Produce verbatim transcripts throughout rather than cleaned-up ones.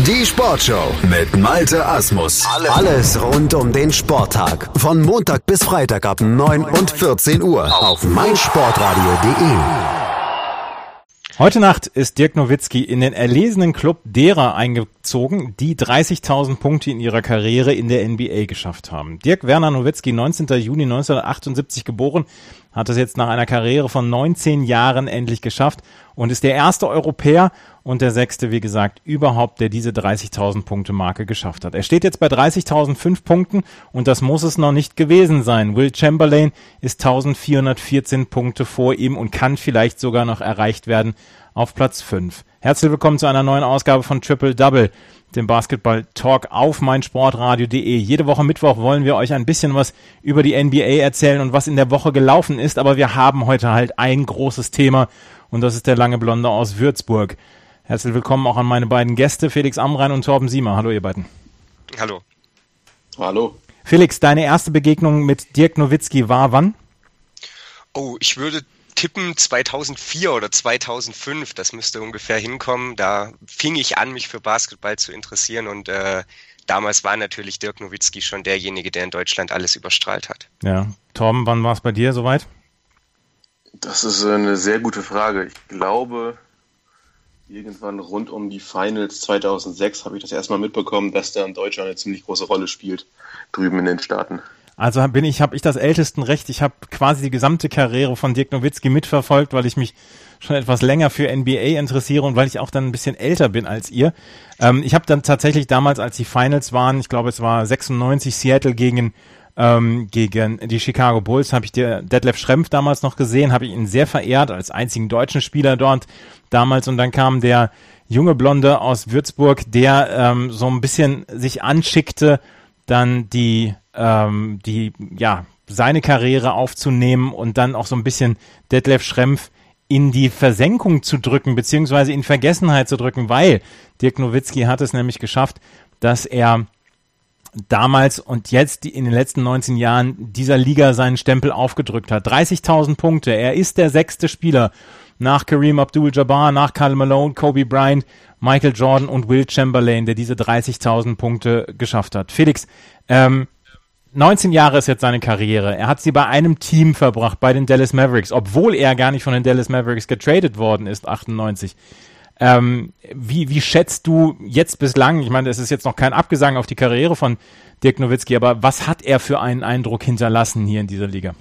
Die Sportshow mit Malte Asmus. Alles rund um den Sporttag. Von Montag bis Freitag ab neun und vierzehn Uhr auf meinsportradio punkt de. Heute Nacht ist Dirk Nowitzki in den erlesenen Club derer eingezogen, die dreißigtausend Punkte in ihrer Karriere in der N B A geschafft haben. Dirk Werner Nowitzki, neunzehnten Juni neunzehnhundertachtundsiebzig geboren, hat es jetzt nach einer Karriere von neunzehn Jahren endlich geschafft und ist der erste Europäer und der sechste, wie gesagt, überhaupt, der diese dreißigtausend Punkte Marke geschafft hat. Er steht jetzt bei dreißigtausendfünf Punkten und das muss es noch nicht gewesen sein. Will Chamberlain ist eintausendvierhundertvierzehn Punkte vor ihm und kann vielleicht sogar noch erreicht werden auf Platz fünf. Herzlich willkommen zu einer neuen Ausgabe von Triple Double, dem Basketball-Talk auf meinsportradio punkt de. Jede Woche Mittwoch wollen wir euch ein bisschen was über die N B A erzählen und was in der Woche gelaufen ist, aber wir haben heute halt ein großes Thema und das ist der lange Blonde aus Würzburg. Herzlich willkommen auch an meine beiden Gäste, Felix Amrain und Torben Siemer. Hallo ihr beiden. Hallo. Hallo. Felix, deine erste Begegnung mit Dirk Nowitzki war wann? Oh, ich würde tippen zweitausendvier oder zweitausendfünf, das müsste ungefähr hinkommen. Da fing ich an, mich für Basketball zu interessieren und äh, damals war natürlich Dirk Nowitzki schon derjenige, der in Deutschland alles überstrahlt hat. Ja, Torben, wann war es bei dir soweit? Das ist eine sehr gute Frage. Ich glaube, irgendwann rund um die Finals zweitausendsechs habe ich das erstmal mitbekommen, dass da in Deutschland eine ziemlich große Rolle spielt, drüben in den Staaten. Also bin ich, habe ich das Ältestenrecht. Ich habe quasi die gesamte Karriere von Dirk Nowitzki mitverfolgt, weil ich mich schon etwas länger für N B A interessiere und weil ich auch dann ein bisschen älter bin als ihr. Ähm, ich habe dann tatsächlich damals, als die Finals waren, ich glaube es war sechsundneunzig, Seattle gegen ähm, gegen die Chicago Bulls, habe ich der Detlef Schrempf damals noch gesehen, habe ich ihn sehr verehrt als einzigen deutschen Spieler dort damals und dann kam der junge Blonde aus Würzburg, der ähm, so ein bisschen sich anschickte, dann die ähm, die ja seine Karriere aufzunehmen und dann auch so ein bisschen Detlef Schrempf in die Versenkung zu drücken, beziehungsweise in Vergessenheit zu drücken, weil Dirk Nowitzki hat es nämlich geschafft, dass er damals und jetzt in den letzten neunzehn Jahren dieser Liga seinen Stempel aufgedrückt hat. dreißigtausend Punkte, er ist der sechste Spieler nach Kareem Abdul-Jabbar, nach Karl Malone, Kobe Bryant, Michael Jordan und Will Chamberlain, der diese dreißigtausend Punkte geschafft hat. Felix, ähm, neunzehn Jahre ist jetzt seine Karriere. Er hat sie bei einem Team verbracht, bei den Dallas Mavericks, obwohl er gar nicht von den Dallas Mavericks getradet worden ist, achtundneunzig. Ähm, wie, wie schätzt du jetzt bislang, ich meine, es ist jetzt noch kein Abgesang auf die Karriere von Dirk Nowitzki, aber was hat er für einen Eindruck hinterlassen hier in dieser Liga?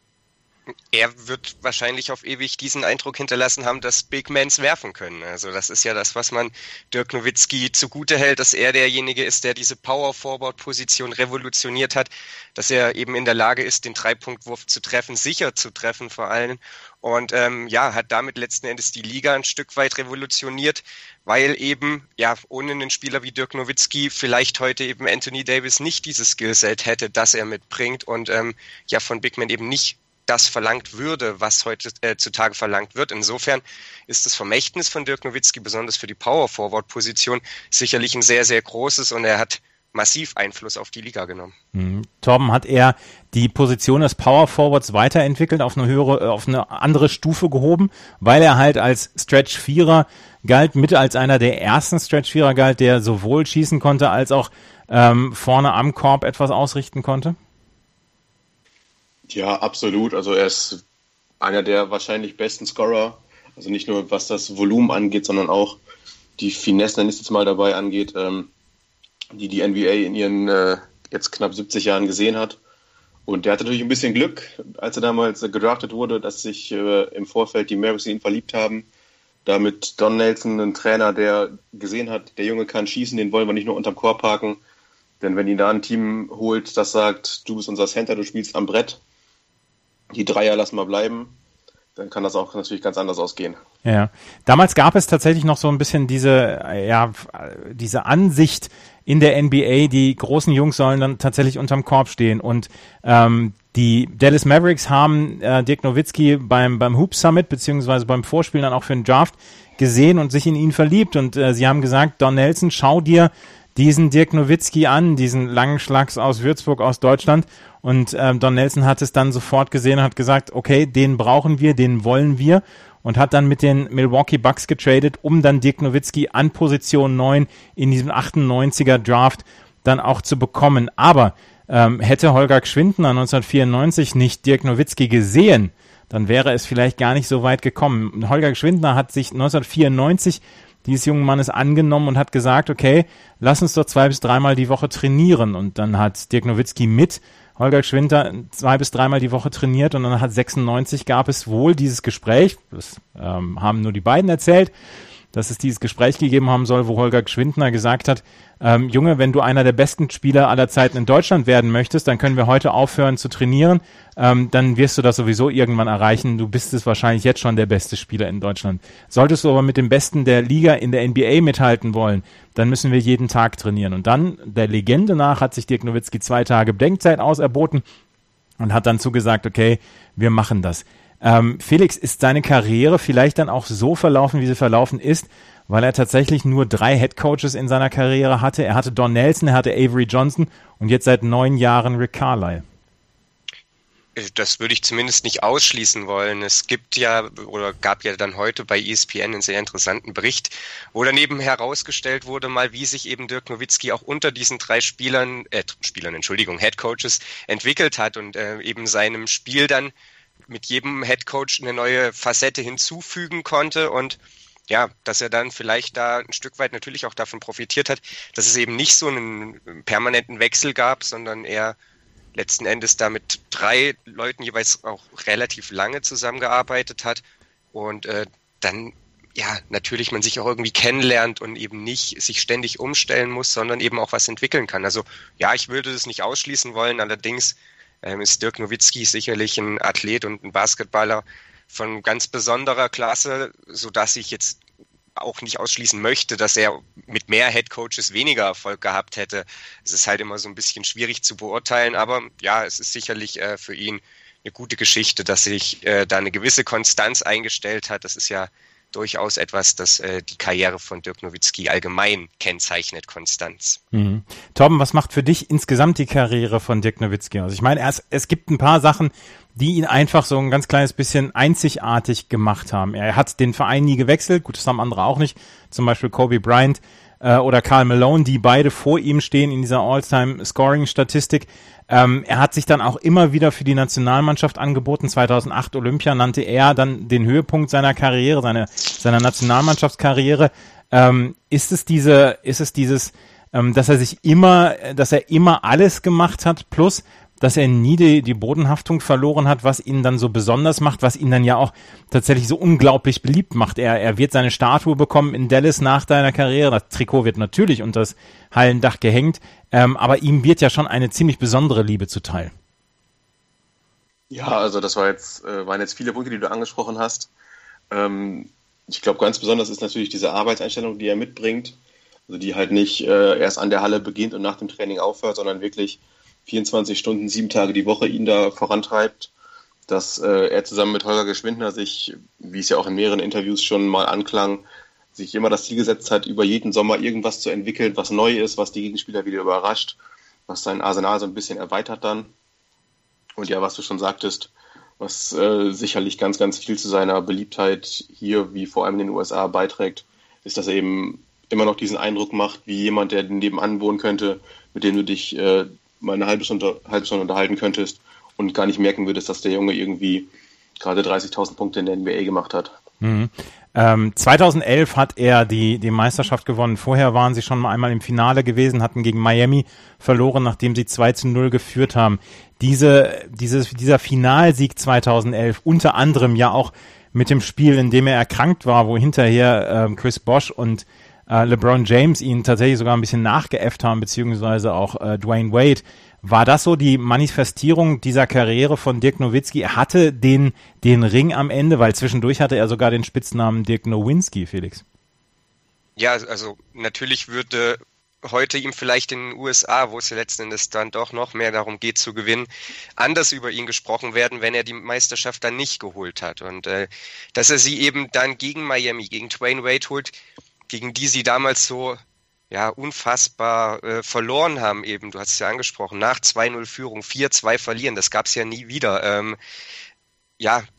Er wird wahrscheinlich auf ewig diesen Eindruck hinterlassen haben, dass Big Mans werfen können. Also das ist ja das, was man Dirk Nowitzki zugute hält, dass er derjenige ist, der diese Power-Forward-Position revolutioniert hat, dass er eben in der Lage ist, den Dreipunktwurf zu treffen, sicher zu treffen vor allem. Und ähm, ja, hat damit letzten Endes die Liga ein Stück weit revolutioniert, weil eben, ja, ohne einen Spieler wie Dirk Nowitzki vielleicht heute eben Anthony Davis nicht dieses Skillset hätte, das er mitbringt und ähm, ja von Big Man eben nicht das verlangt würde, was heutzutage äh, verlangt wird. Insofern ist das Vermächtnis von Dirk Nowitzki, besonders für die Power-Forward-Position, sicherlich ein sehr, sehr großes und er hat massiv Einfluss auf die Liga genommen. Mhm. Torben, hat er die Position des Power-Forwards weiterentwickelt, auf eine höhere, auf eine andere Stufe gehoben, weil er halt als Stretch-Vierer galt, mit als einer der ersten Stretch-Vierer galt, der sowohl schießen konnte, als auch ähm, vorne am Korb etwas ausrichten konnte? Ja, absolut. Also er ist einer der wahrscheinlich besten Scorer. Also nicht nur was das Volumen angeht, sondern auch die Finesse, wenn es jetzt mal dabei angeht, ähm, die die N B A in ihren äh, jetzt knapp siebzig Jahren gesehen hat. Und der hatte natürlich ein bisschen Glück, als er damals äh, gedraftet wurde, dass sich äh, im Vorfeld die Mavericks in ihn verliebt haben. Da mit Don Nelson, einen Trainer, der gesehen hat, der Junge kann schießen, den wollen wir nicht nur unterm Korb parken. Denn wenn ihn da ein Team holt, das sagt, du bist unser Center, du spielst am Brett, die Dreier lassen wir bleiben, dann kann das auch natürlich ganz anders ausgehen. Ja, damals gab es tatsächlich noch so ein bisschen diese, ja, diese Ansicht in der N B A, die großen Jungs sollen dann tatsächlich unterm Korb stehen und ähm, die Dallas Mavericks haben äh, Dirk Nowitzki beim beim Hoop Summit beziehungsweise beim Vorspielen dann auch für den Draft gesehen und sich in ihn verliebt und äh, sie haben gesagt, Don Nelson, schau dir diesen Dirk Nowitzki an, diesen langen Schlags aus Würzburg, aus Deutschland. Und ähm, Don Nelson hat es dann sofort gesehen und hat gesagt, okay, den brauchen wir, den wollen wir. und hat dann mit den Milwaukee Bucks getradet, um dann Dirk Nowitzki an Position neun in diesem achtundneunziger Draft dann auch zu bekommen. Aber ähm, hätte Holger Gschwindtner neunzehnhundertvierundneunzig nicht Dirk Nowitzki gesehen, dann wäre es vielleicht gar nicht so weit gekommen. Holger Gschwindtner hat sich neunzehnhundertvierundneunzig dieses jungen Mannes angenommen und hat gesagt, okay, lass uns doch zwei bis dreimal die Woche trainieren. Und dann hat Dirk Nowitzki mit Holger Gschwindtner zwei bis dreimal die Woche trainiert und dann hat sechsundneunzig gab es wohl dieses Gespräch, das ähm, haben nur die beiden erzählt, dass es dieses Gespräch gegeben haben soll, wo Holger Gschwindtner gesagt hat, ähm, Junge, wenn du einer der besten Spieler aller Zeiten in Deutschland werden möchtest, dann können wir heute aufhören zu trainieren, ähm, dann wirst du das sowieso irgendwann erreichen, du bist es wahrscheinlich jetzt schon der beste Spieler in Deutschland. Solltest du aber mit dem Besten der Liga in der N B A mithalten wollen, dann müssen wir jeden Tag trainieren. Und dann, der Legende nach, hat sich Dirk Nowitzki zwei Tage Bedenkzeit auserboten und hat dann zugesagt, okay, wir machen das. Ähm, Felix, ist seine Karriere vielleicht dann auch so verlaufen, wie sie verlaufen ist, weil er tatsächlich nur drei Headcoaches in seiner Karriere hatte? Er hatte Don Nelson, er hatte Avery Johnson und jetzt seit neun Jahren Rick Carlisle. Das würde ich zumindest nicht ausschließen wollen. Es gibt ja oder gab ja dann heute bei E S P N einen sehr interessanten Bericht, wo daneben herausgestellt wurde, mal wie sich eben Dirk Nowitzki auch unter diesen drei Spielern, äh, Spielern, Entschuldigung, Headcoaches entwickelt hat und äh, eben seinem Spiel dann mit jedem Headcoach eine neue Facette hinzufügen konnte und ja, dass er dann vielleicht da ein Stück weit natürlich auch davon profitiert hat, dass es eben nicht so einen permanenten Wechsel gab, sondern er letzten Endes da mit drei Leuten jeweils auch relativ lange zusammengearbeitet hat und äh, dann ja natürlich man sich auch irgendwie kennenlernt und eben nicht sich ständig umstellen muss, sondern eben auch was entwickeln kann. Also ja, ich würde das nicht ausschließen wollen, allerdings ähm, ist Dirk Nowitzki sicherlich ein Athlet und ein Basketballer von ganz besonderer Klasse, sodass ich jetzt auch nicht ausschließen möchte, dass er mit mehr Headcoaches weniger Erfolg gehabt hätte. Es ist halt immer so ein bisschen schwierig zu beurteilen, aber ja, es ist sicherlich äh, für ihn eine gute Geschichte, dass sich äh, da eine gewisse Konstanz eingestellt hat. Das ist ja durchaus etwas, das äh, die Karriere von Dirk Nowitzki allgemein kennzeichnet, Konstanz. Mhm. Torben, was macht für dich insgesamt die Karriere von Dirk Nowitzki aus? Ich meine, es, es gibt ein paar Sachen, die ihn einfach so ein ganz kleines bisschen einzigartig gemacht haben. Er hat den Verein nie gewechselt, gut, das haben andere auch nicht, zum Beispiel Kobe Bryant äh, oder Karl Malone, die beide vor ihm stehen in dieser All-Time-Scoring-Statistik. Ähm, er hat sich dann auch immer wieder für die Nationalmannschaft angeboten. zweitausendacht Olympia nannte er dann den Höhepunkt seiner Karriere, seine, seiner Nationalmannschaftskarriere. Ähm, ist es diese, ist es dieses, ähm, dass er sich immer, dass er immer alles gemacht hat, plus dass er nie die, die Bodenhaftung verloren hat, was ihn dann so besonders macht, was ihn dann ja auch tatsächlich so unglaublich beliebt macht. Er, er wird seine Statue bekommen in Dallas nach seiner Karriere. Das Trikot wird natürlich unter das Hallendach gehängt, ähm, aber ihm wird ja schon eine ziemlich besondere Liebe zuteil. Ja, also das war jetzt, äh, waren jetzt viele Punkte, die du angesprochen hast. Ähm, ich glaube, ganz besonders ist natürlich diese Arbeitseinstellung, die er mitbringt. Also die halt nicht äh, erst an der Halle beginnt und nach dem Training aufhört, sondern wirklich vierundzwanzig Stunden, sieben Tage die Woche ihn da vorantreibt, dass äh, er zusammen mit Holger Gschwindtner sich, wie es ja auch in mehreren Interviews schon mal anklang, sich immer das Ziel gesetzt hat, über jeden Sommer irgendwas zu entwickeln, was neu ist, was die Gegenspieler wieder überrascht, was sein Arsenal so ein bisschen erweitert dann. Und ja, was du schon sagtest, was äh, sicherlich ganz, ganz viel zu seiner Beliebtheit hier, wie vor allem in den U S A, beiträgt, ist, dass er eben immer noch diesen Eindruck macht, wie jemand, der nebenan wohnen könnte, mit dem du dich äh, mal eine halbe Stunde, halbe Stunde unterhalten könntest und gar nicht merken würdest, dass der Junge irgendwie gerade dreißigtausend Punkte in der N B A gemacht hat. Mhm. Ähm, zweitausendelf hat er die, die Meisterschaft gewonnen. Vorher waren sie schon mal einmal im Finale gewesen, hatten gegen Miami verloren, nachdem sie zwei zu null geführt haben. Diese, dieses, dieser Finalsieg zweitausendelf, unter anderem ja auch mit dem Spiel, in dem er erkrankt war, wo hinterher ähm, Chris Bosh und äh, LeBron James ihn tatsächlich sogar ein bisschen nachgeäfft haben, beziehungsweise auch äh, Dwayne Wade. War das so die Manifestierung dieser Karriere von Dirk Nowitzki? Er hatte den, den Ring am Ende, weil zwischendurch hatte er sogar den Spitznamen Dirk Nowinski, Felix. Ja, also natürlich würde heute ihm vielleicht in den U S A, wo es ja letzten Endes dann doch noch mehr darum geht zu gewinnen, anders über ihn gesprochen werden, wenn er die Meisterschaft dann nicht geholt hat. Und äh, dass er sie eben dann gegen Miami, gegen Dwayne Wade holt, gegen die sie damals so ja unfassbar äh, verloren haben eben, du hast es ja angesprochen, nach zwei null Führung, vier zwei verlieren, das gab es ja nie wieder. Ähm, ja,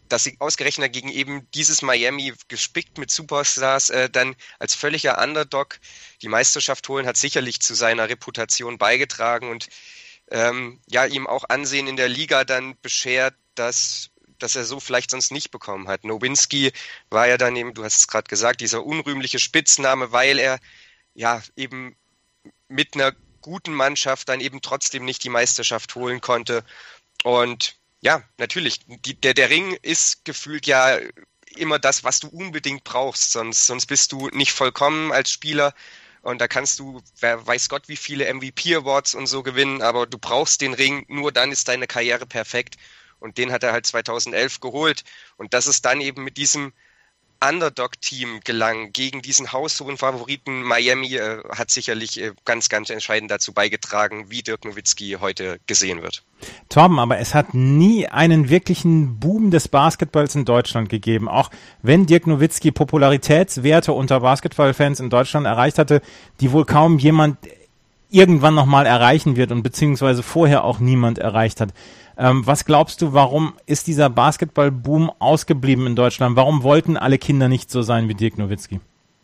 dass sie ausgerechnet gegen eben dieses Miami, gespickt mit Superstars, äh, dann als völliger Underdog die Meisterschaft holen, hat sicherlich zu seiner Reputation beigetragen und ähm, ja, ihm auch Ansehen in der Liga dann beschert, dass, dass er so vielleicht sonst nicht bekommen hat. Nowinski war ja dann eben, du hast es gerade gesagt, dieser unrühmliche Spitzname, weil er ja eben mit einer guten Mannschaft dann eben trotzdem nicht die Meisterschaft holen konnte. Und ja, natürlich, die, der, der Ring ist gefühlt ja immer das, was du unbedingt brauchst, sonst, sonst bist du nicht vollkommen als Spieler und da kannst du, wer weiß Gott, wie viele M V P-Awards und so gewinnen, aber du brauchst den Ring, nur dann ist deine Karriere perfekt und den hat er halt zweitausendelf geholt und das ist dann eben mit diesem Underdog-Team gelangen gegen diesen haushohen Favoriten Miami, äh, hat sicherlich äh, ganz, ganz entscheidend dazu beigetragen, wie Dirk Nowitzki heute gesehen wird. Torben, aber es hat nie einen wirklichen Boom des Basketballs in Deutschland gegeben. Auch wenn Dirk Nowitzki Popularitätswerte unter Basketballfans in Deutschland erreicht hatte, die wohl kaum jemand irgendwann nochmal erreichen wird und beziehungsweise vorher auch niemand erreicht hat. Ähm, was glaubst du, warum ist dieser Basketball-Boom ausgeblieben in Deutschland? Warum wollten alle Kinder nicht so sein wie Dirk Nowitzki?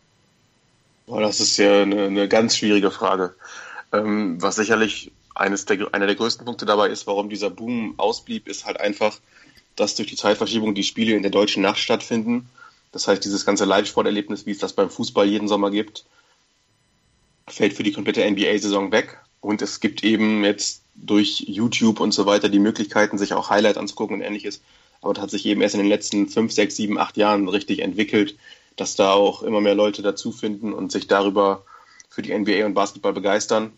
Boah, das ist ja eine, eine ganz schwierige Frage. Ähm, was sicherlich eines der, einer der größten Punkte dabei ist, warum dieser Boom ausblieb, ist halt einfach, dass durch die Zeitverschiebung die Spiele in der deutschen Nacht stattfinden. Das heißt, dieses ganze Live-Sporterlebnis, wie es das beim Fußball jeden Sommer gibt, fällt für die komplette N B A-Saison weg. Und es gibt eben jetzt durch YouTube und so weiter die Möglichkeiten, sich auch Highlight anzugucken und ähnliches. Aber das hat sich eben erst in den letzten fünf, sechs, sieben, acht Jahren richtig entwickelt, dass da auch immer mehr Leute dazu finden und sich darüber für die N B A und Basketball begeistern.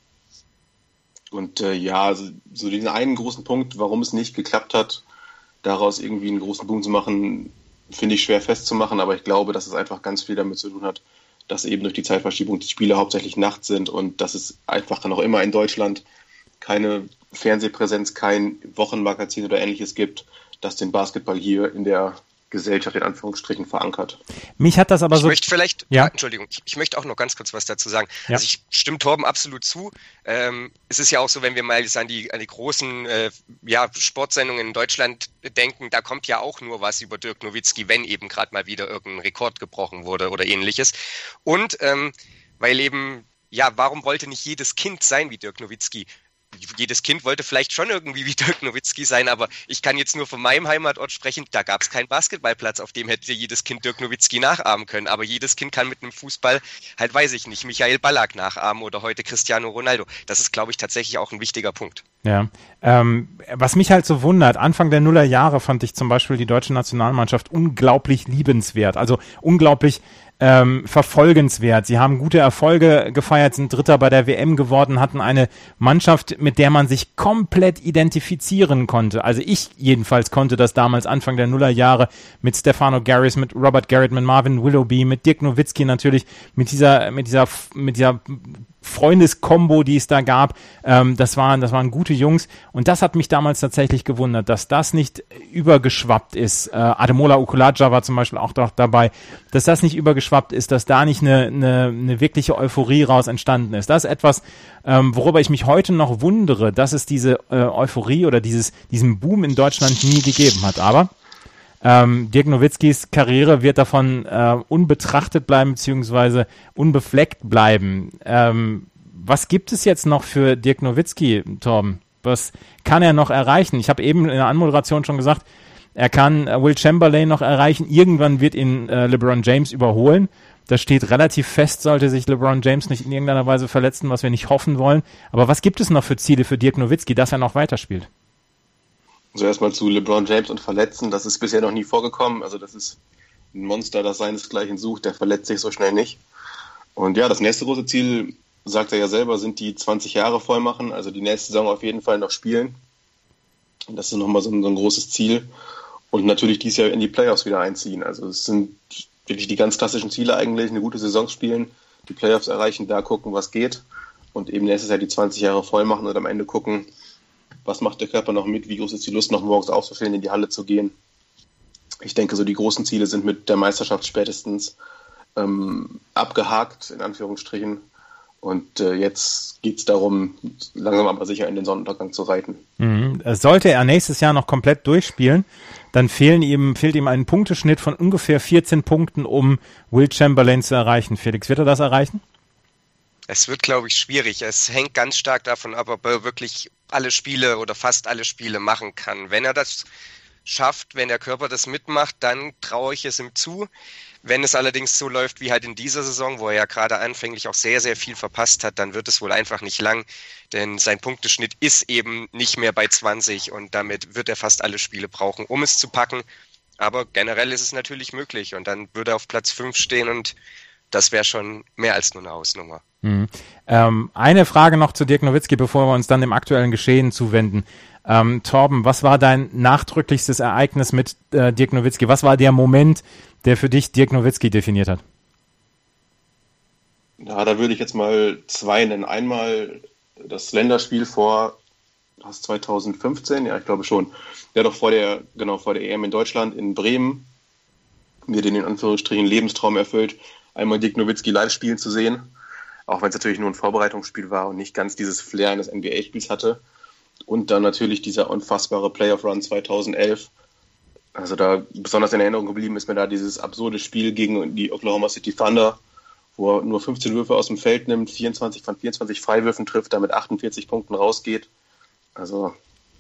Und äh, ja, so, so diesen einen großen Punkt, warum es nicht geklappt hat, daraus irgendwie einen großen Boom zu machen, finde ich schwer festzumachen. Aber ich glaube, dass es einfach ganz viel damit zu tun hat, dass eben durch die Zeitverschiebung die Spiele hauptsächlich nachts sind und dass es einfach noch immer in Deutschland keine Fernsehpräsenz, kein Wochenmagazin oder ähnliches gibt, das den Basketball hier in der Gesellschaft in Anführungsstrichen verankert. Mich hat das aber ich so... Ich möchte vielleicht, ja. Entschuldigung, ich, ich möchte auch noch ganz kurz was dazu sagen. Ja. Also ich stimme Torben absolut zu. Ähm, es ist ja auch so, wenn wir mal an die, an die großen äh, ja, Sportsendungen in Deutschland denken, da kommt ja auch nur was über Dirk Nowitzki, wenn eben gerade mal wieder irgendein Rekord gebrochen wurde oder ähnliches. Und ähm, weil eben, ja, warum wollte nicht jedes Kind sein wie Dirk Nowitzki? Jedes Kind wollte vielleicht schon irgendwie wie Dirk Nowitzki sein, aber ich kann jetzt nur von meinem Heimatort sprechen, da gab es keinen Basketballplatz, auf dem hätte jedes Kind Dirk Nowitzki nachahmen können, aber jedes Kind kann mit einem Fußball halt, weiß ich nicht, Michael Ballack nachahmen oder heute Cristiano Ronaldo. Das ist, glaube ich, tatsächlich auch ein wichtiger Punkt. Ja, ähm, was mich halt so wundert, Anfang der Nullerjahre fand ich zum Beispiel die deutsche Nationalmannschaft unglaublich liebenswert, also unglaublich Ähm, verfolgenswert. Sie haben gute Erfolge gefeiert, sind Dritter bei der W M geworden, hatten eine Mannschaft, mit der man sich komplett identifizieren konnte. Also ich jedenfalls konnte das damals Anfang der Nullerjahre mit Stefano Garris, mit Robert Garrett, mit Marvin Willoughby, mit Dirk Nowitzki natürlich, mit dieser, mit dieser, mit dieser Freundeskombo, die es da gab. Ähm, das waren, das waren gute Jungs und das hat mich damals tatsächlich gewundert, dass das nicht übergeschwappt ist. Äh, Ademola Ukulaja war zum Beispiel auch doch dabei, dass das nicht übergeschwappt ist, dass da nicht eine, eine, eine wirkliche Euphorie raus entstanden ist. Das ist etwas, ähm, worüber ich mich heute noch wundere, dass es diese äh, Euphorie oder dieses, diesen Boom in Deutschland nie gegeben hat. Aber Ähm, Dirk Nowitzkis Karriere wird davon äh, unbetrachtet bleiben, beziehungsweise unbefleckt bleiben. Ähm, was gibt es jetzt noch für Dirk Nowitzki, Torben? Was kann er noch erreichen? Ich habe eben in der Anmoderation schon gesagt, er kann äh, Will Chamberlain noch erreichen. Irgendwann wird ihn äh, LeBron James überholen. Das steht relativ fest, sollte sich LeBron James nicht in irgendeiner Weise verletzen, was wir nicht hoffen wollen. Aber was gibt es noch für Ziele für Dirk Nowitzki, dass er noch weiterspielt? Also erstmal zu LeBron James und Verletzen, das ist bisher noch nie vorgekommen. Also das ist ein Monster, das seinesgleichen sucht, der verletzt sich so schnell nicht. Und ja, das nächste große Ziel, sagt er ja selber, sind die zwanzig Jahre voll machen, also die nächste Saison auf jeden Fall noch spielen. Und das ist nochmal so ein, so ein großes Ziel. Und natürlich dieses Jahr in die Playoffs wieder einziehen. Also es sind wirklich die ganz klassischen Ziele eigentlich, eine gute Saison spielen, die Playoffs erreichen, da gucken, was geht. Und eben nächstes Jahr die zwanzig Jahre voll machen und am Ende gucken, was macht der Körper noch mit, wie groß ist die Lust, noch morgens aufzustehen, in die Halle zu gehen. Ich denke, so die großen Ziele sind mit der Meisterschaft spätestens ähm, abgehakt, in Anführungsstrichen. Und äh, jetzt geht es darum, langsam aber sicher in den Sonnenuntergang zu reiten. Mhm. Sollte er nächstes Jahr noch komplett durchspielen, dann fehlen ihm, fehlt ihm ein Punkteschnitt von ungefähr vierzehn Punkten, um Will Chamberlain zu erreichen. Felix, wird er das erreichen? Es wird, glaube ich, schwierig. Es hängt ganz stark davon ab, ob er wirklich alle Spiele oder fast alle Spiele machen kann. Wenn er das schafft, wenn der Körper das mitmacht, dann traue ich es ihm zu. Wenn es allerdings so läuft wie halt in dieser Saison, wo er ja gerade anfänglich auch sehr, sehr viel verpasst hat, dann wird es wohl einfach nicht lang, denn sein Punkteschnitt ist eben nicht mehr bei zwanzig und damit wird er fast alle Spiele brauchen, um es zu packen. Aber generell ist es natürlich möglich und dann würde er auf Platz fünf stehen und das wäre schon mehr als nur eine Hausnummer. Mhm. Ähm, eine Frage noch zu Dirk Nowitzki, bevor wir uns dann dem aktuellen Geschehen zuwenden. Ähm, Torben, was war dein nachdrücklichstes Ereignis mit äh, Dirk Nowitzki? Was war der Moment, der für dich Dirk Nowitzki definiert hat? Ja, da würde ich jetzt mal zwei nennen. Einmal das Länderspiel vor das zwanzig fünfzehn, ja, ich glaube schon. Der doch vor der, genau, vor der E M in Deutschland in Bremen mir den in Anführungsstrichen Lebenstraum erfüllt, einmal Dirk Nowitzki live spielen zu sehen. Auch wenn es natürlich nur ein Vorbereitungsspiel war und nicht ganz dieses Flair eines N B A-Spiels hatte. Und dann natürlich dieser unfassbare Playoff-Run zweitausendelf. Also da besonders in Erinnerung geblieben ist mir da dieses absurde Spiel gegen die Oklahoma City Thunder, wo er nur fünfzehn Würfe aus dem Feld nimmt, vierundzwanzig von vierundzwanzig Freiwürfen trifft, damit achtundvierzig Punkten rausgeht. Also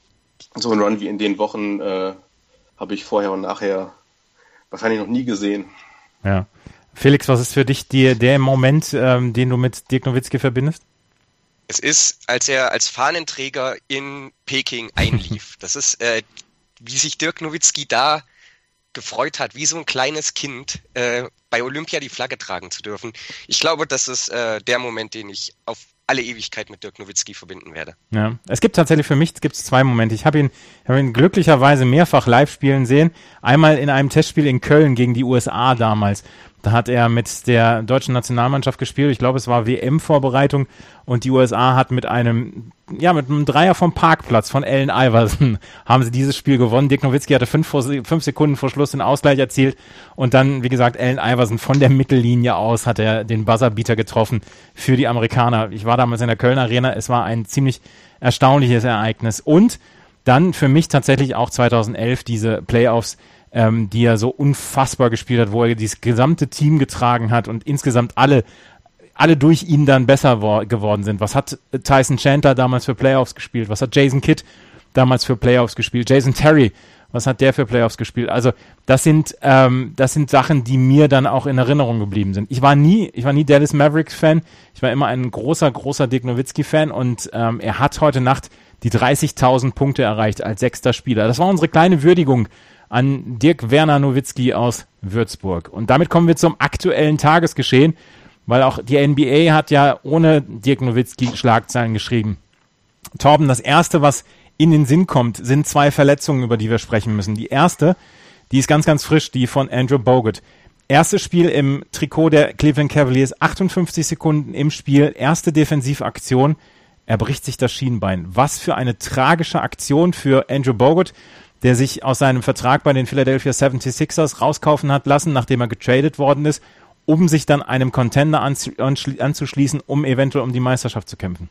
so ein Run wie in den Wochen äh, habe ich vorher und nachher wahrscheinlich noch nie gesehen. Ja. Felix, was ist für dich die, der Moment, ähm, den du mit Dirk Nowitzki verbindest? Es ist, als er als Fahnenträger in Peking einlief. Das ist, äh, wie sich Dirk Nowitzki da gefreut hat, wie so ein kleines Kind, äh, bei Olympia die Flagge tragen zu dürfen. Ich glaube, das ist äh, der Moment, den ich auf alle Ewigkeit mit Dirk Nowitzki verbinden werde. Ja, es gibt tatsächlich für mich gibt's zwei Momente. Ich habe ihn, hab ihn glücklicherweise mehrfach live spielen sehen. Einmal in einem Testspiel in Köln gegen die U S A damals. Da hat er mit der deutschen Nationalmannschaft gespielt. Ich glaube, es war W M-Vorbereitung und die U S A hat mit einem, ja, mit einem Dreier vom Parkplatz von Allen Iverson haben sie dieses Spiel gewonnen. Dirk Nowitzki hatte fünf, vor, fünf Sekunden vor Schluss den Ausgleich erzielt und dann, wie gesagt, Allen Iverson von der Mittellinie aus hat er den Buzzerbeater getroffen für die Amerikaner. Ich war damals in der Köln Arena. Es war ein ziemlich erstaunliches Ereignis. Und dann für mich tatsächlich auch zweitausendelf diese Playoffs, Ähm, die er so unfassbar gespielt hat, wo er dieses gesamte Team getragen hat und insgesamt alle alle durch ihn dann besser wo- geworden sind. Was hat Tyson Chandler damals für Playoffs gespielt? Was hat Jason Kidd damals für Playoffs gespielt? Jason Terry, was hat der für Playoffs gespielt? Also das sind ähm, das sind Sachen, die mir dann auch in Erinnerung geblieben sind. Ich war nie ich war nie Dallas Mavericks-Fan. Ich war immer ein großer, großer Dirk Nowitzki-Fan und ähm, er hat heute Nacht die dreißigtausend Punkte erreicht als sechster Spieler. Das war unsere kleine Würdigung an Dirk Werner Nowitzki aus Würzburg. Und damit kommen wir zum aktuellen Tagesgeschehen, weil auch die N B A hat ja ohne Dirk Nowitzki Schlagzeilen geschrieben. Torben, das erste, was in den Sinn kommt, sind zwei Verletzungen, über die wir sprechen müssen. Die erste, die ist ganz, ganz frisch, die von Andrew Bogut. Erstes Spiel im Trikot der Cleveland Cavaliers, achtundfünfzig Sekunden im Spiel, erste Defensivaktion, er bricht sich das Schienbein. Was für eine tragische Aktion für Andrew Bogut, der sich aus seinem Vertrag bei den Philadelphia seventy-sixers rauskaufen hat lassen, nachdem er getradet worden ist, um sich dann einem Contender anzuschließen, um eventuell um die Meisterschaft zu kämpfen.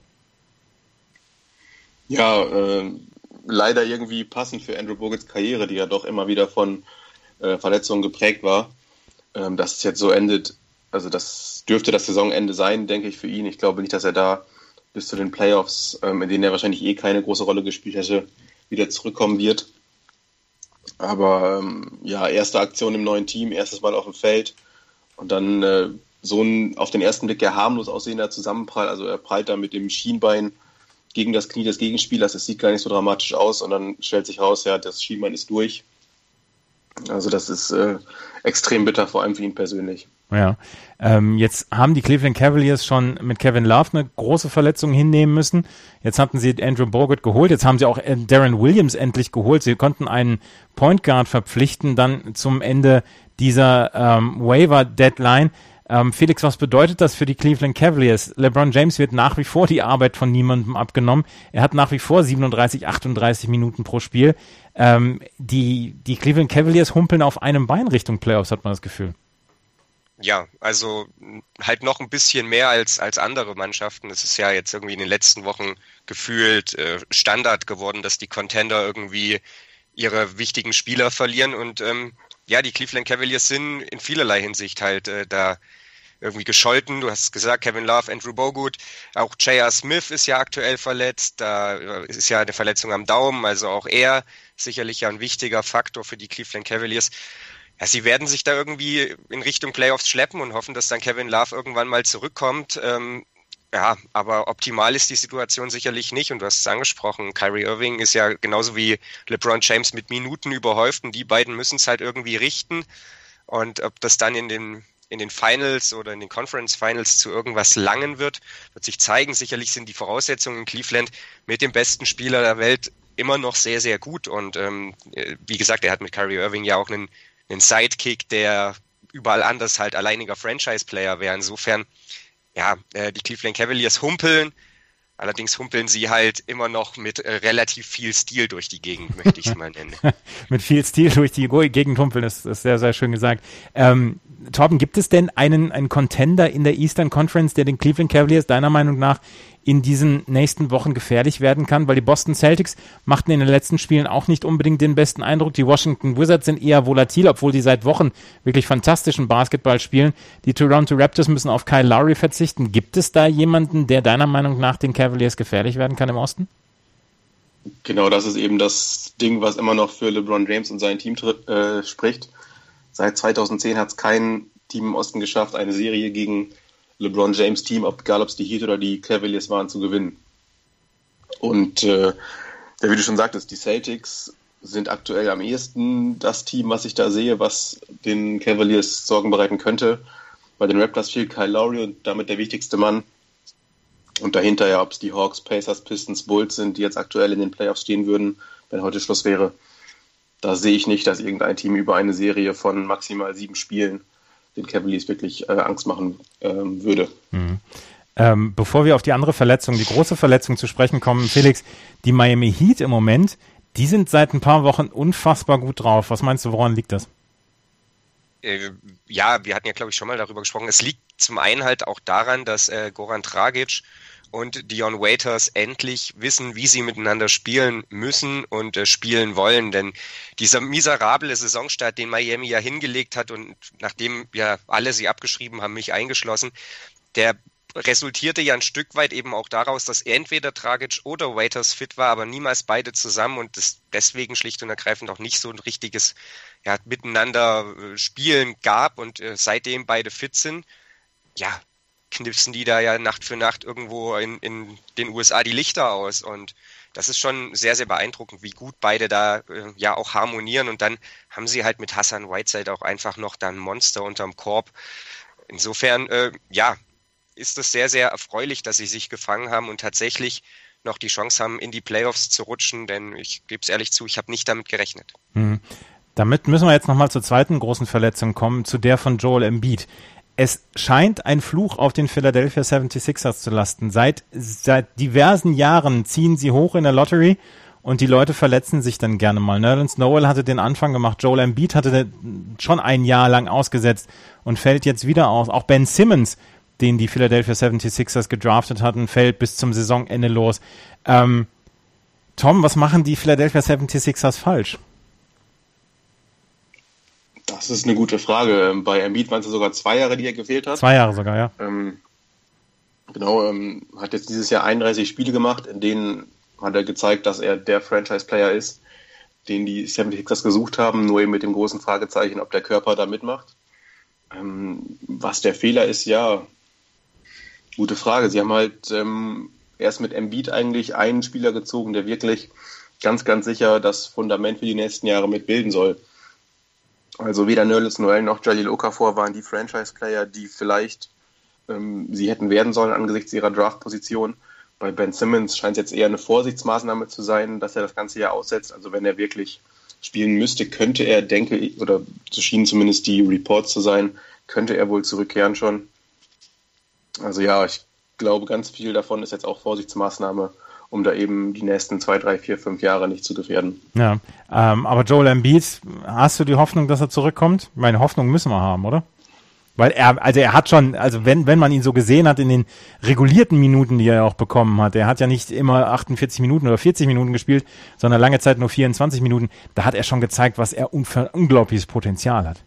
Ja, äh, leider irgendwie passend für Andrew Boguts Karriere, die ja doch immer wieder von äh, Verletzungen geprägt war. Ähm, dass es jetzt so endet, also das dürfte das Saisonende sein, denke ich, für ihn. Ich glaube nicht, dass er da bis zu den Playoffs, ähm, in denen er wahrscheinlich eh keine große Rolle gespielt hätte, wieder zurückkommen wird. Aber ähm, ja, erste Aktion im neuen Team, erstes Mal auf dem Feld und dann äh, so ein auf den ersten Blick ja harmlos aussehender Zusammenprall. Also er prallt da mit dem Schienbein gegen das Knie des Gegenspielers. Es sieht gar nicht so dramatisch aus und dann stellt sich raus, ja, das Schienbein ist durch. Also das ist äh, extrem bitter, vor allem für ihn persönlich. Ja, ähm, jetzt haben die Cleveland Cavaliers schon mit Kevin Love eine große Verletzung hinnehmen müssen. Jetzt hatten sie Andrew Bogut geholt. Jetzt haben sie auch Darren Williams endlich geholt. Sie konnten einen Point Guard verpflichten dann zum Ende dieser ähm, Waiver-Deadline. Ähm, Felix, was bedeutet das für die Cleveland Cavaliers? LeBron James wird nach wie vor die Arbeit von niemandem abgenommen. Er hat nach wie vor siebenunddreißig, achtunddreißig Minuten pro Spiel. Ähm, die, die Cleveland Cavaliers humpeln auf einem Bein Richtung Playoffs, hat man das Gefühl. Ja, also halt noch ein bisschen mehr als, als andere Mannschaften. Es ist ja jetzt irgendwie in den letzten Wochen gefühlt äh, Standard geworden, dass die Contender irgendwie ihre wichtigen Spieler verlieren. Und ähm, ja, die Cleveland Cavaliers sind in vielerlei Hinsicht halt äh, da irgendwie gescholten. Du hast gesagt, Kevin Love, Andrew Bogut, auch J R. Smith ist ja aktuell verletzt. Da ist ja eine Verletzung am Daumen, also auch er sicherlich ja ein wichtiger Faktor für die Cleveland Cavaliers. Ja, sie werden sich da irgendwie in Richtung Playoffs schleppen und hoffen, dass dann Kevin Love irgendwann mal zurückkommt. Ähm, ja, aber optimal ist die Situation sicherlich nicht. Und du hast es angesprochen, Kyrie Irving ist ja genauso wie LeBron James mit Minuten überhäuft und die beiden müssen es halt irgendwie richten. Und ob das dann in den, in den Finals oder in den Conference Finals zu irgendwas langen wird, wird sich zeigen. Sicherlich sind die Voraussetzungen in Cleveland mit dem besten Spieler der Welt immer noch sehr, sehr gut. Und ähm, wie gesagt, er hat mit Kyrie Irving ja auch einen ein Sidekick, der überall anders halt alleiniger Franchise-Player wäre. Insofern, ja, die Cleveland Cavaliers humpeln, allerdings humpeln sie halt immer noch mit relativ viel Stil durch die Gegend, möchte ich es mal nennen. Mit viel Stil durch die Gegend humpeln, das ist sehr, sehr schön gesagt. Ähm, Torben, gibt es denn einen, einen Contender in der Eastern Conference, der den Cleveland Cavaliers deiner Meinung nach in diesen nächsten Wochen gefährlich werden kann? Weil die Boston Celtics machten in den letzten Spielen auch nicht unbedingt den besten Eindruck. Die Washington Wizards sind eher volatil, obwohl die seit Wochen wirklich fantastischen Basketball spielen. Die Toronto Raptors müssen auf Kyle Lowry verzichten. Gibt es da jemanden, der deiner Meinung nach den Cavaliers gefährlich werden kann im Osten? Genau, das ist eben das Ding, was immer noch für LeBron James und sein Team äh, spricht. Seit zweitausendzehn hat es kein Team im Osten geschafft, eine Serie gegen LeBron James Team, egal ob es die Heat oder die Cavaliers waren, zu gewinnen. Und äh, wie du schon sagtest, die Celtics sind aktuell am ehesten das Team, was ich da sehe, was den Cavaliers Sorgen bereiten könnte. Bei den Raptors fehlt Kyle Lowry und damit der wichtigste Mann. Und dahinter ja, ob es die Hawks, Pacers, Pistons, Bulls sind, die jetzt aktuell in den Playoffs stehen würden, wenn heute Schluss wäre. Da sehe ich nicht, dass irgendein Team über eine Serie von maximal sieben Spielen den Cavaliers wirklich äh, Angst machen ähm, würde. Mhm. Ähm, bevor wir auf die andere Verletzung, die große Verletzung zu sprechen kommen, Felix, die Miami Heat im Moment, die sind seit ein paar Wochen unfassbar gut drauf. Was meinst du, woran liegt das? Äh, ja, wir hatten ja, glaube ich, schon mal darüber gesprochen. Es liegt zum einen halt auch daran, dass äh, Goran Dragic und Dion Waiters endlich wissen, wie sie miteinander spielen müssen und äh, spielen wollen. Denn dieser miserable Saisonstart, den Miami ja hingelegt hat und nachdem ja alle sie abgeschrieben haben, mich eingeschlossen, der resultierte ja ein Stück weit eben auch daraus, dass entweder Dragic oder Waiters fit war, aber niemals beide zusammen und es deswegen schlicht und ergreifend auch nicht so ein richtiges ja, Miteinander äh, Spielen gab und äh, seitdem beide fit sind, ja, knipsen die da ja Nacht für Nacht irgendwo in, in den U S A die Lichter aus und das ist schon sehr, sehr beeindruckend, wie gut beide da äh, ja auch harmonieren und dann haben sie halt mit Hassan Whiteside auch einfach noch dann ein Monster unterm Korb. Insofern, äh, ja, ist es sehr, sehr erfreulich, dass sie sich gefangen haben und tatsächlich noch die Chance haben, in die Playoffs zu rutschen, denn ich gebe es ehrlich zu, ich habe nicht damit gerechnet. Hm. Damit müssen wir jetzt nochmal zur zweiten großen Verletzung kommen, zu der von Joel Embiid. Es scheint ein Fluch auf den Philadelphia seventy-sixers zu lasten. Seit, seit diversen Jahren ziehen sie hoch in der Lottery und die Leute verletzen sich dann gerne mal. Nerlens Noel hatte den Anfang gemacht, Joel Embiid hatte schon ein Jahr lang ausgesetzt und fällt jetzt wieder aus. Auch Ben Simmons, den die Philadelphia seventy-sixers gedraftet hatten, fällt bis zum Saisonende los. Ähm, Tom, was machen die Philadelphia seventy-sixers falsch? Das ist eine gute Frage. Bei Embiid waren es sogar zwei Jahre, die er gefehlt hat. Zwei Jahre sogar, ja. Ähm, genau, ähm, hat jetzt dieses Jahr einunddreißig Spiele gemacht, in denen hat er gezeigt, dass er der Franchise-Player ist, den die seventy-sixers gesucht haben, nur eben mit dem großen Fragezeichen, ob der Körper da mitmacht. Ähm, was der Fehler ist, ja, gute Frage. Sie haben halt ähm, erst mit Embiid eigentlich einen Spieler gezogen, der wirklich ganz, ganz sicher das Fundament für die nächsten Jahre mitbilden soll. Also weder Nerlens Noel noch Jahlil Okafor waren die Franchise-Player, die vielleicht ähm, sie hätten werden sollen angesichts ihrer Draft-Position. Bei Ben Simmons scheint es jetzt eher eine Vorsichtsmaßnahme zu sein, dass er das ganze Jahr aussetzt. Also wenn er wirklich spielen müsste, könnte er, denke ich, oder so schienen zumindest die Reports zu sein, könnte er wohl zurückkehren schon. Also ja, ich glaube, ganz viel davon ist jetzt auch Vorsichtsmaßnahme, um da eben die nächsten zwei, drei, vier, fünf Jahre nicht zu gefährden. Ja, ähm, aber Joel Embiid, hast du die Hoffnung, dass er zurückkommt? Meine Hoffnung müssen wir haben, oder? Weil er, also er hat schon, also wenn, wenn man ihn so gesehen hat in den regulierten Minuten, die er auch bekommen hat, er hat ja nicht immer achtundvierzig Minuten oder vierzig Minuten gespielt, sondern lange Zeit nur vierundzwanzig Minuten, da hat er schon gezeigt, was er unver- unglaubliches Potenzial hat.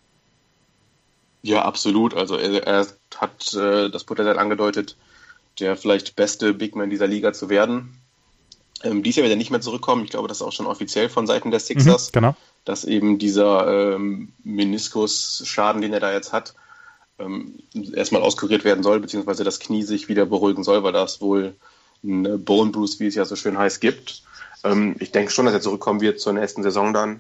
Ja, absolut. Also er, er hat äh, das Potenzial angedeutet, der vielleicht beste Big Man dieser Liga zu werden. Ähm, dies Jahr wird er nicht mehr zurückkommen. Ich glaube, das ist auch schon offiziell von Seiten der Sixers, Mhm, genau. dass eben dieser ähm, Meniskusschaden, den er da jetzt hat, ähm, erstmal auskuriert werden soll, beziehungsweise das Knie sich wieder beruhigen soll, weil da es wohl einen Bone Bruise, wie es ja so schön heißt, gibt. Ähm, ich denke schon, dass er zurückkommen wird zur nächsten Saison dann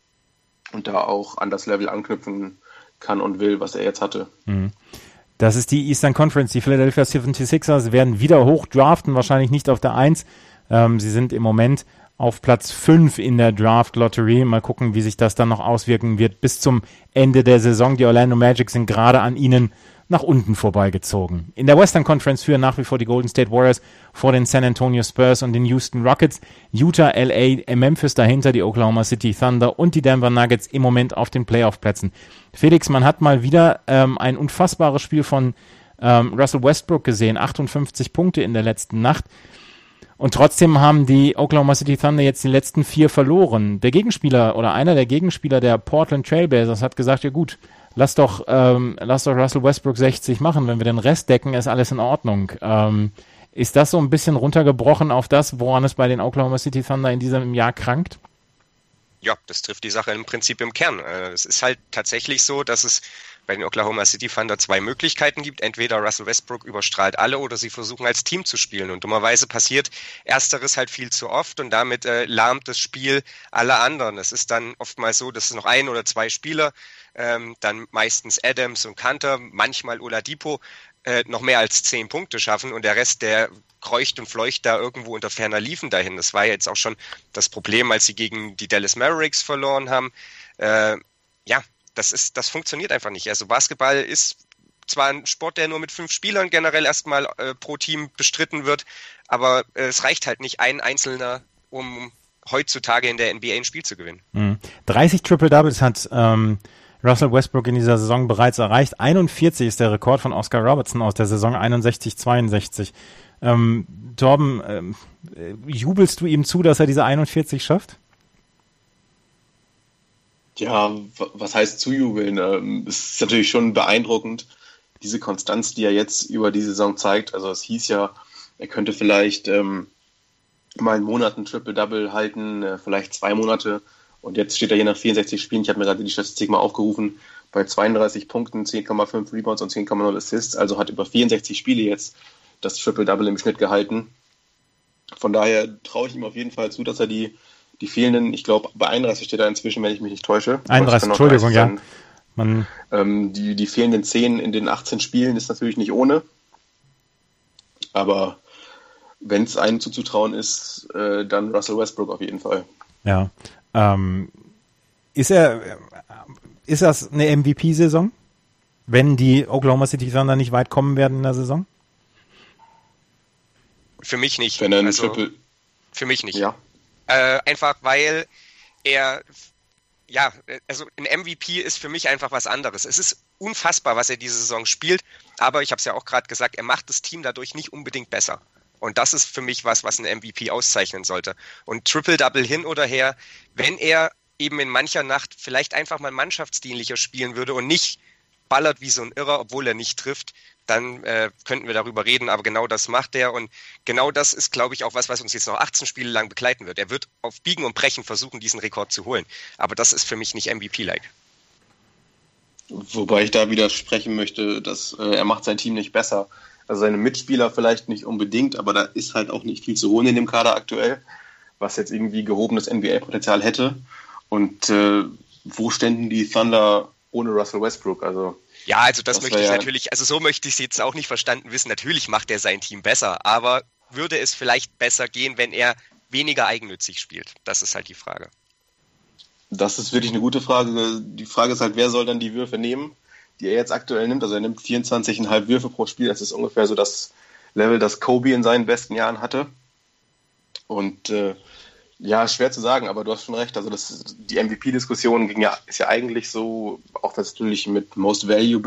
und da auch an das Level anknüpfen kann und will, was er jetzt hatte. Mhm. Das ist die Eastern Conference. Die Philadelphia seventy-sixers werden wieder hoch draften, wahrscheinlich nicht auf der eins. Ähm, sie sind im Moment auf Platz fünf in der Draft-Lotterie. Mal gucken, wie sich das dann noch auswirken wird bis zum Ende der Saison. Die Orlando Magic sind gerade an ihnen nach unten vorbeigezogen. In der Western Conference führen nach wie vor die Golden State Warriors vor den San Antonio Spurs und den Houston Rockets. Utah, L A, Memphis dahinter, die Oklahoma City Thunder und die Denver Nuggets im Moment auf den Playoff-Plätzen. Felix, man hat mal wieder ähm, ein unfassbares Spiel von ähm, Russell Westbrook gesehen. achtundfünfzig Punkte in der letzten Nacht. Und trotzdem haben die Oklahoma City Thunder jetzt die letzten vier verloren. Der Gegenspieler oder einer der Gegenspieler der Portland Trailblazers hat gesagt, ja gut, lass doch, ähm, lass doch Russell Westbrook sechzig machen, wenn wir den Rest decken, ist alles in Ordnung. Ähm, ist das so ein bisschen runtergebrochen auf das, woran es bei den Oklahoma City Thunder in diesem Jahr krankt? Ja, das trifft die Sache im Prinzip im Kern. Es ist halt tatsächlich so, dass es bei den Oklahoma City Thunder zwei Möglichkeiten gibt. Entweder Russell Westbrook überstrahlt alle oder sie versuchen als Team zu spielen. Und dummerweise passiert Ersteres halt viel zu oft und damit äh, lahmt das Spiel alle anderen. Es ist dann oftmals so, dass es noch ein oder zwei Spieler, ähm, dann meistens Adams und Kanter, manchmal Oladipo, äh, noch mehr als zehn Punkte schaffen und der Rest, der kreucht und fleucht da irgendwo unter ferner Liefen dahin. Das war jetzt auch schon das Problem, als sie gegen die Dallas Mavericks verloren haben. Äh, ja, das ist, das funktioniert einfach nicht. Also Basketball ist zwar ein Sport, der nur mit fünf Spielern generell erstmal äh, pro Team bestritten wird, aber äh, es reicht halt nicht ein Einzelner, um heutzutage in der N B A ein Spiel zu gewinnen. Mhm. dreißig Triple-Doubles hat ähm, Russell Westbrook in dieser Saison bereits erreicht. einundvierzig ist der Rekord von Oscar Robertson aus der Saison einundsechzig zweiundsechzig. Ähm, Torben, ähm, jubelst du ihm zu, dass er diese einundvierzig schafft? Ja, was heißt zujubeln? Es ist natürlich schon beeindruckend, diese Konstanz, die er jetzt über die Saison zeigt. Also es hieß ja, er könnte vielleicht ähm, mal einen Monat ein Triple-Double halten, äh, vielleicht zwei Monate. Und jetzt steht er hier nach vierundsechzig Spielen, ich habe mir gerade die Statistik mal aufgerufen, bei zweiunddreißig Punkten, zehn Komma fünf Rebounds und zehn Komma null Assists. Also hat über vierundsechzig Spiele jetzt das Triple-Double im Schnitt gehalten. Von daher traue ich ihm auf jeden Fall zu, dass er die Die fehlenden, ich glaube, bei einunddreißig steht er inzwischen, wenn ich mich nicht täusche. einunddreißig, Entschuldigung, ja. Man ähm, die, die fehlenden zehn in den achtzehn Spielen ist natürlich nicht ohne. Aber wenn es einem zuzutrauen ist, äh, dann Russell Westbrook auf jeden Fall. Ja. Ähm, ist er, ist das eine M V P-Saison? Wenn die Oklahoma City Thunder nicht weit kommen werden in der Saison? Für mich nicht. Wenn er einen also, Triple... Für mich nicht. Ja. Äh, einfach weil er, ja, also ein M V P ist für mich einfach was anderes. Es ist unfassbar, was er diese Saison spielt, aber ich habe es ja auch gerade gesagt, er macht das Team dadurch nicht unbedingt besser. Und das ist für mich was, was ein M V P auszeichnen sollte. Und Triple-Double hin oder her, wenn er eben in mancher Nacht vielleicht einfach mal mannschaftsdienlicher spielen würde und nicht ballert wie so ein Irrer, obwohl er nicht trifft, dann äh, könnten wir darüber reden, aber genau das macht er und genau das ist, glaube ich, auch was, was uns jetzt noch achtzehn Spiele lang begleiten wird. Er wird auf Biegen und Brechen versuchen, diesen Rekord zu holen, aber das ist für mich nicht M V P-like. Wobei ich da widersprechen möchte, dass äh, er macht sein Team nicht besser. Also seine Mitspieler vielleicht nicht unbedingt, aber da ist halt auch nicht viel zu holen in dem Kader aktuell, was jetzt irgendwie gehobenes N B A-Potenzial hätte. Und äh, wo ständen die Thunder ohne Russell Westbrook? Also Ja, also das, das möchte ich ja natürlich, also so möchte ich es jetzt auch nicht verstanden wissen. Natürlich macht er sein Team besser, aber würde es vielleicht besser gehen, wenn er weniger eigennützig spielt? Das ist halt die Frage. Das ist wirklich eine gute Frage. Die Frage ist halt, wer soll dann die Würfe nehmen, die er jetzt aktuell nimmt? Also er nimmt vierundzwanzig Komma fünf Würfe pro Spiel. Das ist ungefähr so das Level, das Kobe in seinen besten Jahren hatte. Und äh, ja, schwer zu sagen, aber du hast schon recht. Also das, die M V P-Diskussion ging ja, ist ja eigentlich so, auch das natürlich mit Most Valuable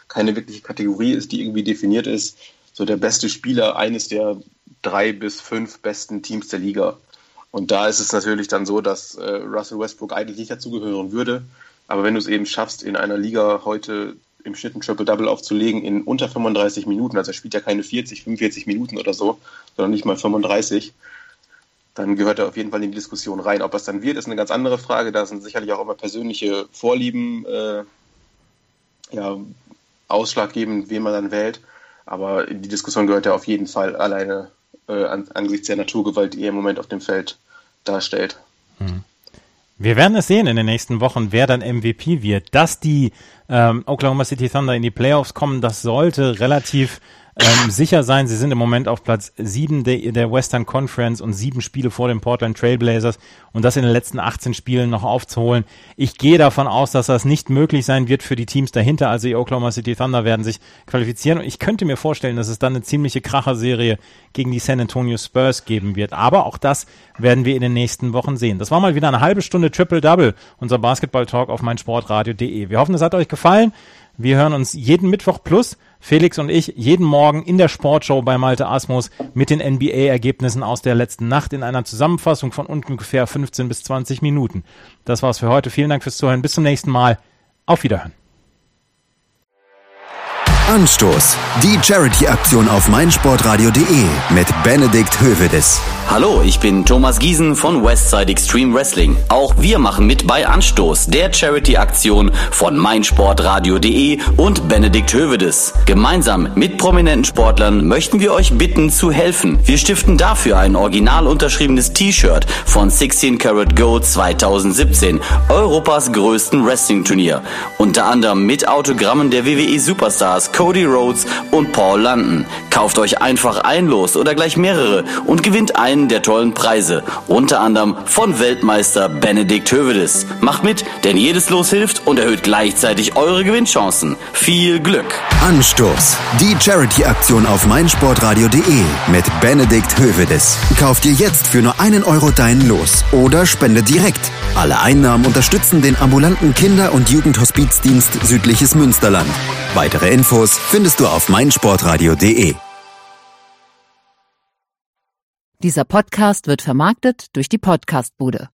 keine wirkliche Kategorie ist, die irgendwie definiert ist. So der beste Spieler eines der drei bis fünf besten Teams der Liga. Und da ist es natürlich dann so, dass äh, Russell Westbrook eigentlich nicht dazugehören würde. Aber wenn du es eben schaffst, in einer Liga heute im Schnitt ein Triple-Double aufzulegen in unter fünfunddreißig Minuten, also er spielt ja keine vierzig, fünfundvierzig Minuten oder so, sondern nicht mal fünfunddreißig, dann gehört er auf jeden Fall in die Diskussion rein. Ob das dann wird, ist eine ganz andere Frage. Da sind sicherlich auch immer persönliche Vorlieben äh, ja, ausschlaggebend, wen man dann wählt. Aber in die Diskussion gehört er auf jeden Fall alleine äh, an, angesichts der Naturgewalt, die er im Moment auf dem Feld darstellt. Hm. Wir werden es sehen in den nächsten Wochen, wer dann M V P wird. Dass die ähm, Oklahoma City Thunder in die Playoffs kommen, das sollte relativ ähm, sicher sein. Sie sind im Moment auf Platz sieben der, der Western Conference und sieben Spiele vor den Portland Trailblazers und das in den letzten achtzehn Spielen noch aufzuholen. Ich gehe davon aus, dass das nicht möglich sein wird für die Teams dahinter. Also die Oklahoma City Thunder werden sich qualifizieren und ich könnte mir vorstellen, dass es dann eine ziemliche Kracherserie gegen die San Antonio Spurs geben wird. Aber auch das werden wir in den nächsten Wochen sehen. Das war mal wieder eine halbe Stunde Triple-Double, unser Basketball-Talk auf meinsportradio punkt de. Wir hoffen, es hat euch gefallen. Wir hören uns jeden Mittwoch plus, Felix und ich, jeden Morgen in der Sportshow bei Malte Asmus mit den N B A-Ergebnissen aus der letzten Nacht in einer Zusammenfassung von ungefähr fünfzehn bis zwanzig Minuten. Das war's für heute. Vielen Dank fürs Zuhören. Bis zum nächsten Mal. Auf Wiederhören. Anstoß. Die Charity-Aktion auf meinsportradio punkt de mit Benedikt Hövedes. Hallo, ich bin Thomas Giesen von Westside Extreme Wrestling. Auch wir machen mit bei Anstoß, der Charity-Aktion von meinsportradio punkt de und Benedikt Hövedes. Gemeinsam mit prominenten Sportlern möchten wir euch bitten zu helfen. Wir stiften dafür ein original unterschriebenes T-Shirt von sechzehn Karat Gold zweitausendsiebzehn, Europas größten Wrestling-Turnier. Unter anderem mit Autogrammen der W W E-Superstars Cody Rhodes und Paul London. Kauft euch einfach ein Los oder gleich mehrere und gewinnt einen der tollen Preise, unter anderem von Weltmeister Benedikt Hövedes. Macht mit, denn jedes Los hilft und erhöht gleichzeitig eure Gewinnchancen. Viel Glück! Anstoß. Die Charity-Aktion auf meinsportradio punkt de mit Benedikt Hövedes. Kauf dir jetzt für nur einen Euro dein Los oder spende direkt. Alle Einnahmen unterstützen den ambulanten Kinder- und Jugendhospizdienst Südliches Münsterland. Weitere Infos findest du auf meinsportradio punkt de. Dieser Podcast wird vermarktet durch die Podcastbude.